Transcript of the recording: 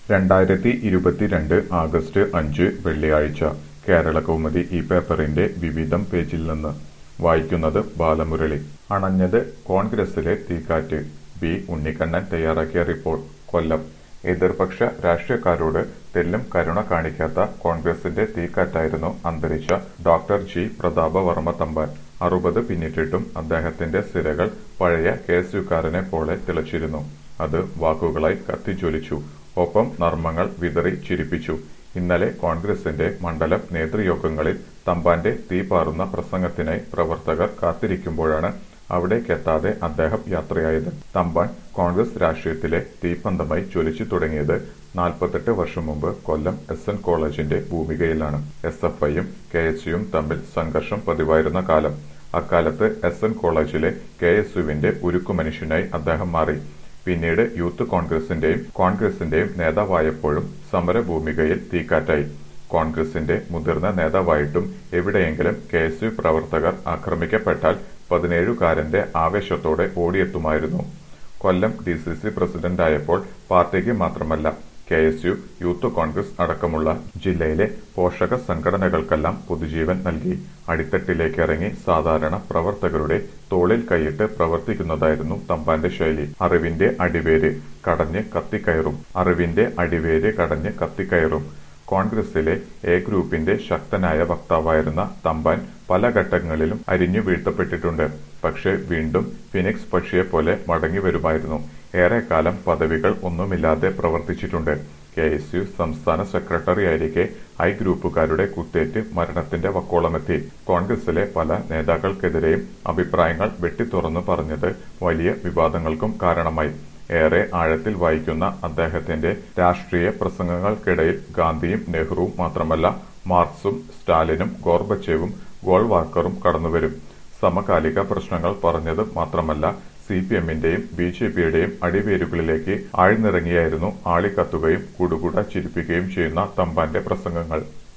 2022 August 5 വെള്ളിയാഴ്ച കേരളകൗമുദി ഈ പേപ്പറിന്റെ വിവിധം പേജിൽ നിന്ന് വായിക്കുന്നത് ബാലമുരളി. അണഞ്ഞത് കോൺഗ്രസിലെ തീക്കാറ്റ്. ബി. ഉണ്ണിക്കണ്ണൻ തയ്യാറാക്കിയ റിപ്പോർട്ട്. കൊല്ലം. എതിർപക്ഷ രാഷ്ട്രീയക്കാരോട് തെല്ലും കരുണ കാണിക്കാത്ത കോൺഗ്രസിന്റെ തീക്കാറ്റായിരുന്നു അന്തരിച്ച ഡോക്ടർ ജി. പ്രതാപവർമ്മ തമ്പാൻ. 60 പിന്നിട്ടിട്ടും അദ്ദേഹത്തിന്റെ സിരകൾ പഴയ കെഎസ്യുക്കാരനെ പോലെ തിളച്ചിരുന്നു. അത് വാക്കുകളായി കത്തിജ്വലിച്ചു. ഒപ്പം നർമ്മങ്ങൾ വിതറി ചിരിപ്പിച്ചു. ഇന്നലെ കോൺഗ്രസിന്റെ മണ്ഡലം നേതൃയോഗങ്ങളിൽ തമ്പാന്റെ തീപാറുന്ന പ്രസംഗത്തിനായി പ്രവർത്തകർ കാത്തിരിക്കുമ്പോഴാണ് അവിടേക്കെത്താതെ അദ്ദേഹം യാത്രയായത്. തമ്പാൻ കോൺഗ്രസ് രാഷ്ട്രീയത്തിലെ തീപ്പന്തമായി ജ്വലിച്ചു തുടങ്ങിയത് 48 വർഷം മുമ്പ് കൊല്ലം എസ്.എൻ. കോളേജിന്റെ ഭൂമികയിലാണ്. എസ്.എഫ്.ഐയും കെ.എസ്.യുവും തമ്മിൽ സംഘർഷം പതിവായിരുന്ന കാലം. അക്കാലത്ത് എസ്.എൻ. കോളേജിലെ കെ.എസ്.യുവിന്റെ ഉരുക്കുമനുഷ്യനായി അദ്ദേഹം മാറി. പിന്നീട് യൂത്ത് കോൺഗ്രസിന്റെയും നേതാവായപ്പോഴും സമരഭൂമികയിൽ തീക്കാറ്റായി. കോൺഗ്രസിന്റെ മുതിർന്ന നേതാവായിട്ടും എവിടെയെങ്കിലും കെ.എസ്.യു പ്രവർത്തകർ ആക്രമിക്കപ്പെട്ടാൽ 17കാരന്റെ ആവേശത്തോടെ ഓടിയെത്തുമായിരുന്നു. കൊല്ലം ഡി.സി.സി പ്രസിഡന്റായപ്പോൾ പാർട്ടിക്ക് മാത്രമല്ല കെ.എസ്.യു, യൂത്ത് കോൺഗ്രസ് അടക്കമുള്ള ജില്ലയിലെ പോഷക സംഘടനകൾക്കെല്ലാം പുതുജീവൻ നൽകി. അടിത്തട്ടിലേക്കിറങ്ങി സാധാരണ പ്രവർത്തകരുടെ തോളിൽ കൈയിട്ട് പ്രവർത്തിക്കുന്നതായിരുന്നു തമ്പാന്റെ ശൈലി. അറിവിന്റെ അടിവേര് കടഞ്ഞ് കത്തിക്കയറും. കോൺഗ്രസിലെ എ ഗ്രൂപ്പിന്റെ ശക്തനായ വക്താവായിരുന്ന തമ്പാൻ പല ഘട്ടങ്ങളിലും അരിഞ്ഞു വീഴ്ത്തപ്പെട്ടിട്ടുണ്ട്. പക്ഷേ വീണ്ടും ഫിനിക്സ് പക്ഷിയെപ്പോലെ മടങ്ങി വരുമായിരുന്നു. ഏറെക്കാലം പദവികൾ ഒന്നുമില്ലാതെ പ്രവർത്തിച്ചിട്ടുണ്ട്. കെ.എസ്.യു സംസ്ഥാന സെക്രട്ടറിയായിരിക്കെ ഐ ഗ്രൂപ്പുകാരുടെ കുത്തേറ്റ് മരണത്തിന്റെ വക്കോളമെത്തി. കോൺഗ്രസിലെ പല നേതാക്കൾക്കെതിരെയും അഭിപ്രായങ്ങൾ വെട്ടിത്തുറന്നു പറഞ്ഞത് വലിയ വിവാദങ്ങൾക്കും കാരണമായി. ഏറെ ആഴത്തിൽ വായിക്കുന്ന അദ്ദേഹത്തിന്റെ രാഷ്ട്രീയ പ്രസംഗങ്ങൾക്കിടയിൽ ഗാന്ധിയും നെഹ്റുവും മാത്രമല്ല മാർക്സും സ്റ്റാലിനും ഗോർബച്ചേവും ഗോൾവാക്കറും കടന്നുവരും. സമകാലിക പ്രശ്നങ്ങൾ പറഞ്ഞത് മാത്രമല്ല CPM-ന്റെയും BJP-യുടെയും അടിവേരുകളിലേക്ക് ആഴ്ന്നിറങ്ങിയായിരുന്നു ആളിക്കത്തുകയും കുടുകുട ചിരിപ്പിക്കുകയും ചെയ്യുന്ന തമ്പാന്റെ പ്രസംഗങ്ങൾ.